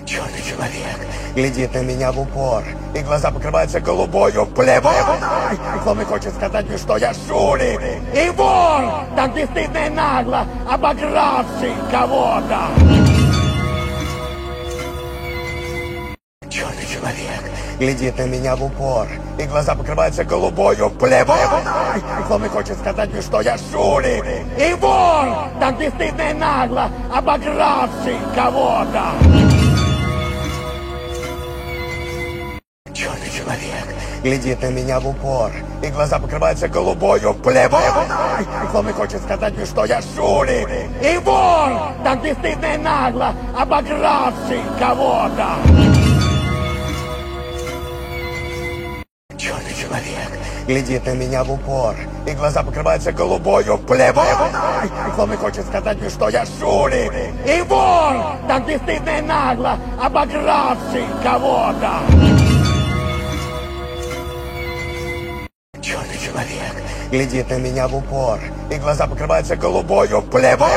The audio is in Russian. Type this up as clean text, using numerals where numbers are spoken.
Черный человек глядит на меня в упор, и глаза покрываются голубою плевой, словно хочет сказать мне, что я шулер и вор, так бесстыдно и нагло обогравший кого-то. Черный человек глядит на меня в упор, и глаза покрываются голубою плевой, словно хочет сказать мне, что я шулер и вор, так бесстыдно и нагло обогравший кого-то. Черный человек глядит на меня в упор, и глаза покрываются голубою плевой, словно хочет сказать мне, что я шулер и вор, так бесстыдно и нагло обогравший кого-то. Черный человек глядит на меня в упор, и глаза покрываются голубою плевой, словно хочет сказать мне, что я шулер и вор, так бесстыдно и нагло обогравший кого-то. Черный человек глядит на меня в упор, и глаза покрываются голубою плевой,